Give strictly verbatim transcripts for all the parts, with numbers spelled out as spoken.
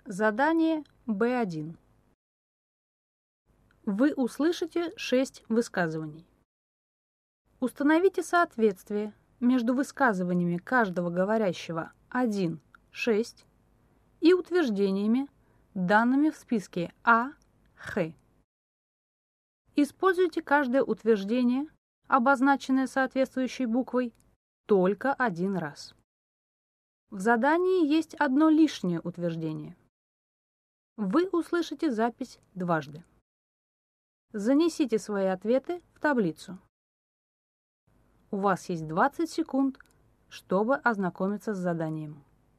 Задание бэ один. Вы услышите шесть высказываний. Установите соответствие между высказываниями каждого говорящего один, шесть и утверждениями, данными в списке А, Х. Используйте каждое утверждение, обозначенное соответствующей буквой, только один раз. В задании есть одно лишнее утверждение. Вы услышите запись дважды. Занесите свои ответы в таблицу. У вас есть двадцать секунд, чтобы ознакомиться с заданием.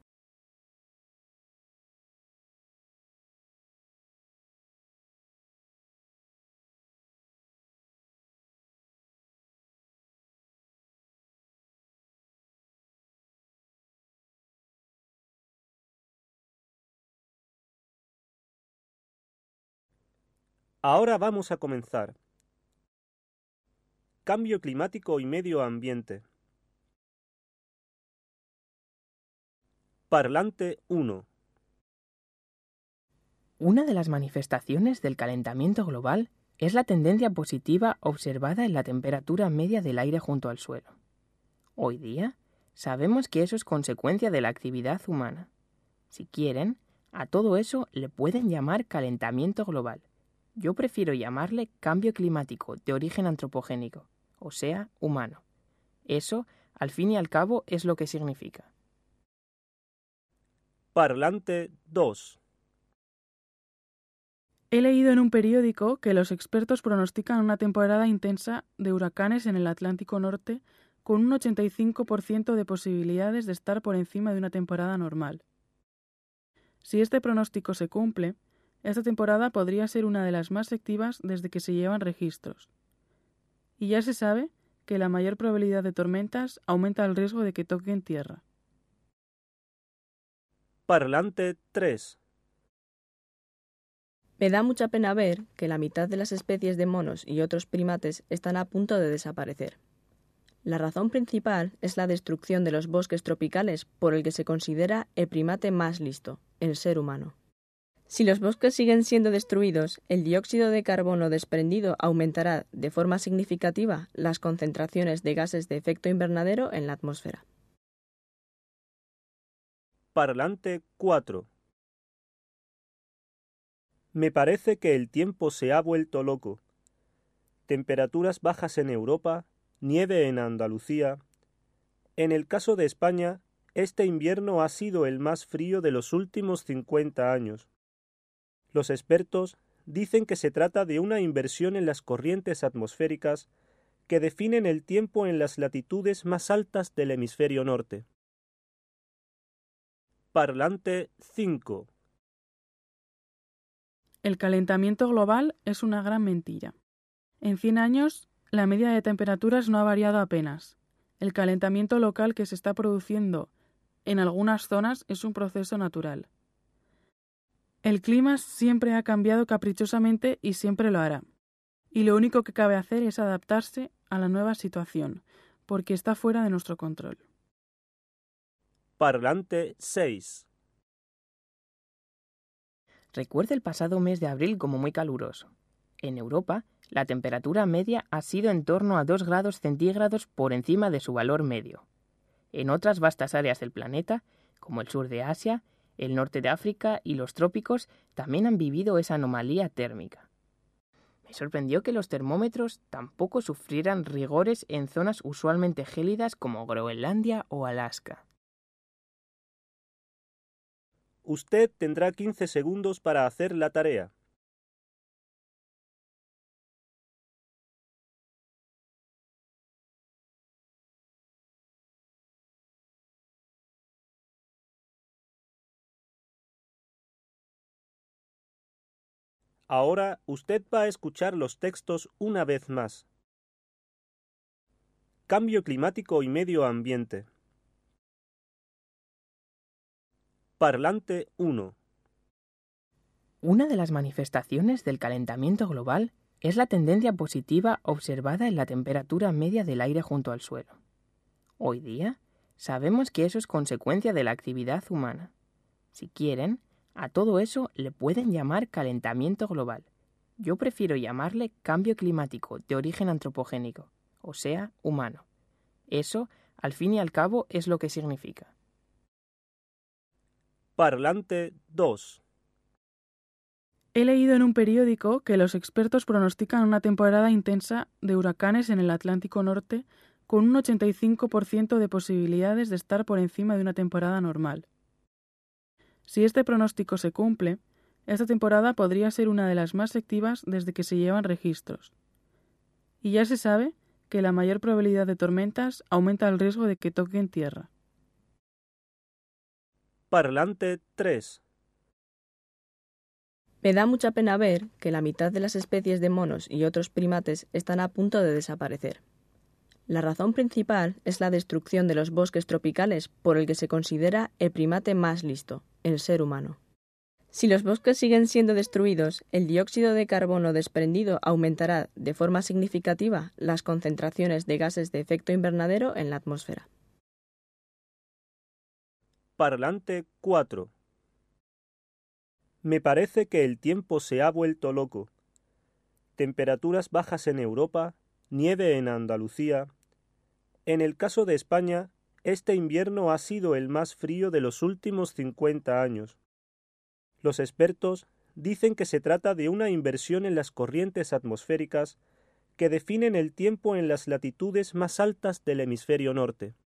Ahora vamos a comenzar. Cambio climático y medio ambiente. Parlante uno. Una de las manifestaciones del calentamiento global es la tendencia positiva observada en la temperatura media del aire junto al suelo. Hoy día, sabemos que eso es consecuencia de la actividad humana. Si quieren, a todo eso le pueden llamar calentamiento global. Yo prefiero llamarle cambio climático de origen antropogénico, o sea, humano. Eso, al fin y al cabo, es lo que significa. Parlante dos. He leído en un periódico que los expertos pronostican una temporada intensa de huracanes en el Atlántico Norte con un ochenta y cinco por ciento de posibilidades de estar por encima de una temporada normal. Si este pronóstico se cumple, esta temporada podría ser una de las más activas desde que se llevan registros. Y ya se sabe que la mayor probabilidad de tormentas aumenta el riesgo de que toquen tierra. Parlante tres. Me da mucha pena ver que la mitad de las especies de monos y otros primates están a punto de desaparecer. La razón principal es la destrucción de los bosques tropicales por el que se considera el primate más listo, el ser humano. Si los bosques siguen siendo destruidos, el dióxido de carbono desprendido aumentará de forma significativa las concentraciones de gases de efecto invernadero en la atmósfera. Parlante cuatro. Me parece que el tiempo se ha vuelto loco. Temperaturas bajas en Europa, nieve en Andalucía. En el caso de España, este invierno ha sido el más frío de los últimos cincuenta años. Los expertos dicen que se trata de una inversión en las corrientes atmosféricas que definen el tiempo en las latitudes más altas del hemisferio norte. Parlante cinco. El calentamiento global es una gran mentira. En cien años, la media de temperaturas no ha variado apenas. El calentamiento local que se está produciendo en algunas zonas es un proceso natural. El clima siempre ha cambiado caprichosamente y siempre lo hará. Y lo único que cabe hacer es adaptarse a la nueva situación, porque está fuera de nuestro control. Parlante seis. Recuerda el pasado mes de abril como muy caluroso. En Europa, la temperatura media ha sido en torno a dos grados centígrados por encima de su valor medio. En otras vastas áreas del planeta, como el sur de Asia, el norte de África y los trópicos, también han vivido esa anomalía térmica. Me sorprendió que los termómetros tampoco sufrieran rigores en zonas usualmente gélidas como Groenlandia o Alaska. Usted tendrá quince segundos para hacer la tarea. Ahora usted va a escuchar los textos una vez más. Cambio climático y medio ambiente. Parlante uno. Una de las manifestaciones del calentamiento global es la tendencia positiva observada en la temperatura media del aire junto al suelo. Hoy día, sabemos que eso es consecuencia de la actividad humana. Si quieren, A todo eso le pueden llamar calentamiento global. Yo prefiero llamarle cambio climático de origen antropogénico, o sea, humano. Eso, al fin y al cabo, es lo que significa. Parlante dos. He leído en un periódico que los expertos pronostican una temporada intensa de huracanes en el Atlántico Norte con un ochenta y cinco por ciento de posibilidades de estar por encima de una temporada normal. Si este pronóstico se cumple, esta temporada podría ser una de las más activas desde que se llevan registros. Y ya se sabe que la mayor probabilidad de tormentas aumenta el riesgo de que toquen tierra. Parlante tres. Me da mucha pena ver que la mitad de las especies de monos y otros primates están a punto de desaparecer. La razón principal es la destrucción de los bosques tropicales por el que se considera el primate más listo, el ser humano. Si los bosques siguen siendo destruidos, el dióxido de carbono desprendido aumentará de forma significativa las concentraciones de gases de efecto invernadero en la atmósfera. Parlante cuatro. Me parece que el tiempo se ha vuelto loco. Temperaturas bajas en Europa, nieve en Andalucía. En el caso de España, este invierno ha sido el más frío de los últimos cincuenta años. Los expertos dicen que se trata de una inversión en las corrientes atmosféricas que definen el tiempo en las latitudes más altas del hemisferio norte.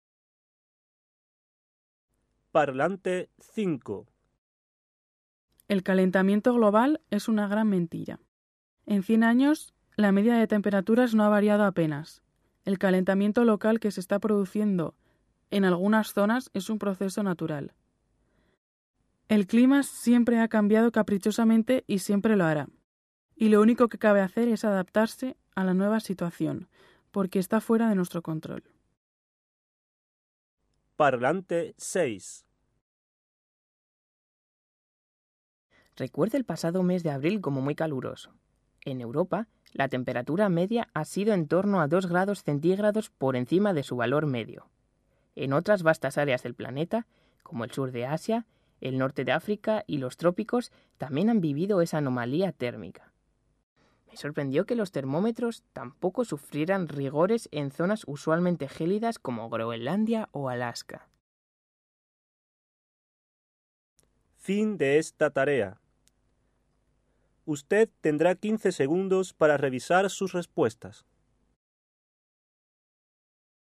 Parlante cinco. El calentamiento global es una gran mentira. En cien años, la media de temperaturas no ha variado apenas. El calentamiento local que se está produciendo en algunas zonas es un proceso natural. El clima siempre ha cambiado caprichosamente y siempre lo hará. Y lo único que cabe hacer es adaptarse a la nueva situación, porque está fuera de nuestro control. Parlante seis. Recuerda el pasado mes de abril como muy caluroso. En Europa, la temperatura media ha sido en torno a dos grados centígrados por encima de su valor medio. En otras vastas áreas del planeta, como el sur de Asia, el norte de África y los trópicos, también han vivido esa anomalía térmica. Me sorprendió que los termómetros tampoco sufrieran rigores en zonas usualmente gélidas como Groenlandia o Alaska. Fin de esta tarea. Usted tendrá quince segundos para revisar sus respuestas.